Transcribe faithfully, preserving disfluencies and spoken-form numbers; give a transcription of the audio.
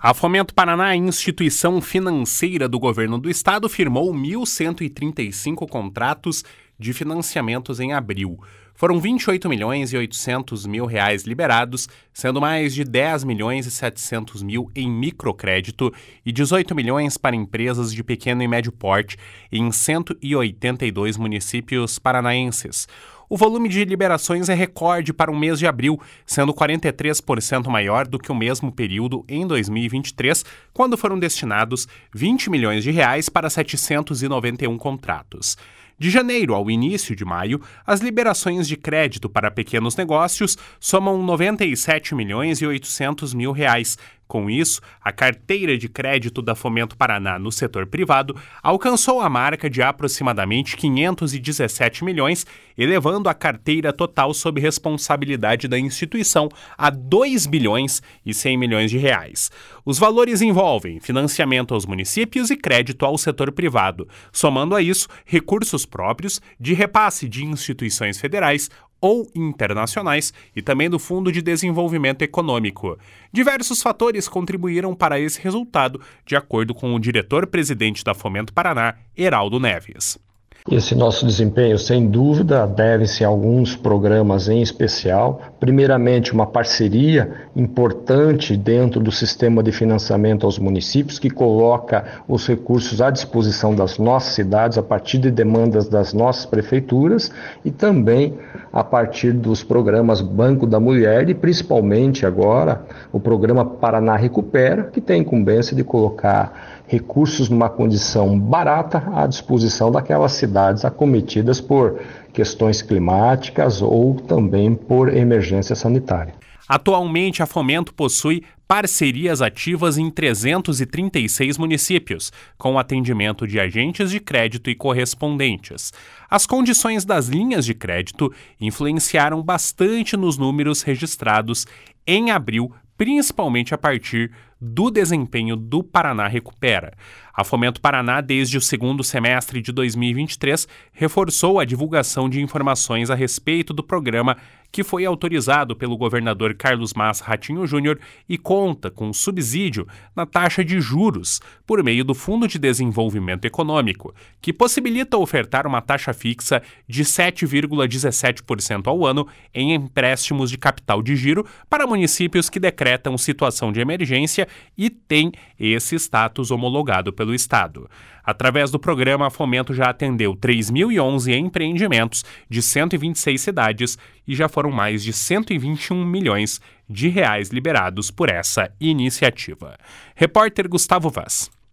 A Fomento Paraná, instituição financeira do governo do estado, firmou mil cento e trinta e cinco contratos de financiamentos em abril. Foram vinte e oito milhões e oitocentos mil reais liberados, sendo mais de dez milhões e setecentos mil em microcrédito e dezoito milhões para empresas de pequeno e médio porte em cento e oitenta e dois municípios paranaenses. O volume de liberações é recorde para o mês de abril, sendo quarenta e três por cento maior do que o mesmo período em dois mil e vinte e três, quando foram destinados vinte milhões de reais para setecentos e noventa e um contratos. De janeiro ao início de maio, as liberações de crédito para pequenos negócios somam noventa e sete milhões e oitocentos mil reais. Com isso, a carteira de crédito da Fomento Paraná no setor privado alcançou a marca de aproximadamente quinhentos e dezessete milhões, elevando a carteira total sob responsabilidade da instituição a dois bilhões e cem milhões de reais. Os valores envolvem financiamento aos municípios e crédito ao setor privado, somando a isso recursos próprios de repasse de instituições federais ou internacionais e também do Fundo de Desenvolvimento Econômico. Diversos fatores contribuíram para esse resultado, de acordo com o diretor-presidente da Fomento Paraná, Heraldo Neves. Esse nosso desempenho, sem dúvida, deve-se a alguns programas em especial. Primeiramente, uma parceria importante dentro do sistema de financiamento aos municípios, que coloca os recursos à disposição das nossas cidades a partir de demandas das nossas prefeituras e também a partir dos programas Banco da Mulher e principalmente agora o programa Paraná Recupera, que tem a incumbência de colocar recursos numa condição barata à disposição daquelas cidades acometidas por questões climáticas ou também por emergência sanitária. Atualmente, a Fomento possui parcerias ativas em trezentos e trinta e seis municípios, com atendimento de agentes de crédito e correspondentes. As condições das linhas de crédito influenciaram bastante nos números registrados em abril, principalmente a partir do desempenho do Paraná Recupera. A Fomento Paraná, desde o segundo semestre de dois mil e vinte e três, reforçou a divulgação de informações a respeito do programa, que foi autorizado pelo governador Carlos Massa Ratinho Júnior e conta com subsídio na taxa de juros por meio do Fundo de Desenvolvimento Econômico, que possibilita ofertar uma taxa fixa de sete vírgula dezessete por cento ao ano em empréstimos de capital de giro para municípios que decretam situação de emergência e têm esse status homologado pelo Estado. Através do programa, a Fomento já atendeu três mil e onze empreendimentos de cento e vinte e seis cidades e já foram mais de cento e vinte e um milhões de reais liberados por essa iniciativa. Repórter Gustavo Vaz.